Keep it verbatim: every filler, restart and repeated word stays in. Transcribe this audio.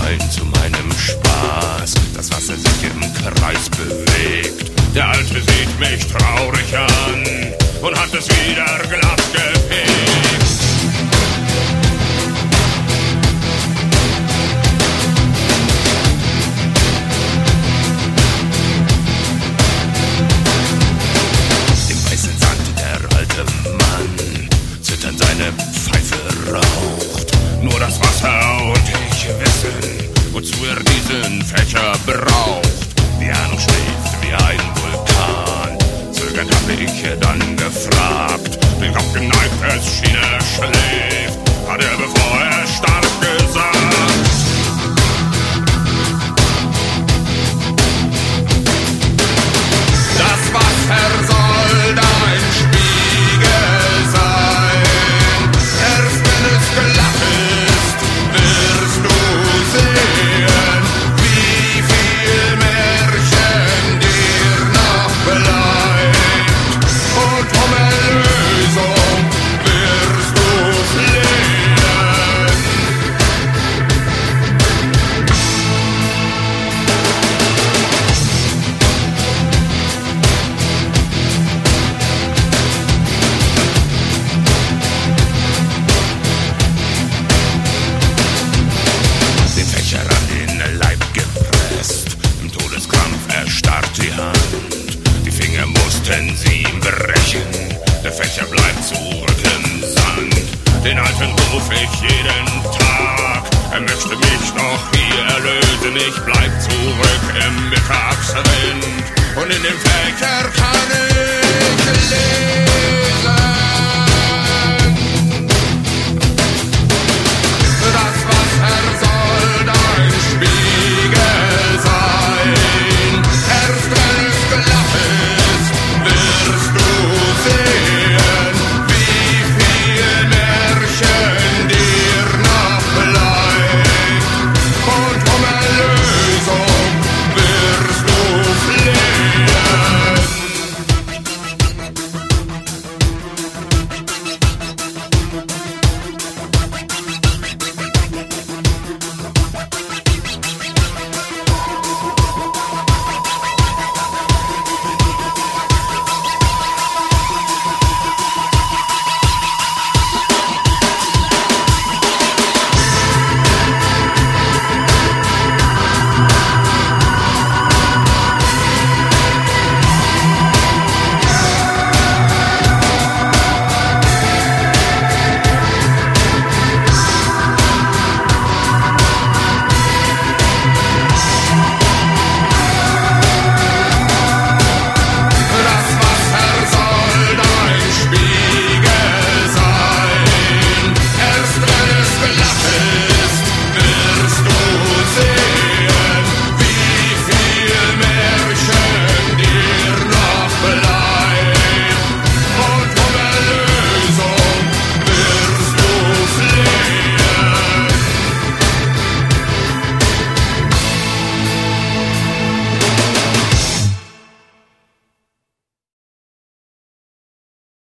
ein zu meinem Spaß. Das Wasser sich im Kreis bewegt. Der Alte sieht mich traurig an und hat es wieder glatt gefegt. Im weißen Sand der alte Mann zitternd seine Pfeife raucht. Nur das Wasser und ich wissen, wozu er diesen Fächer braucht. Die Ahnung schläft wie ein Vulkan. Zögernd hab ich dann gefragt. Den Kopf geneigt, es schien er schläft. Hat er, bevor er starb,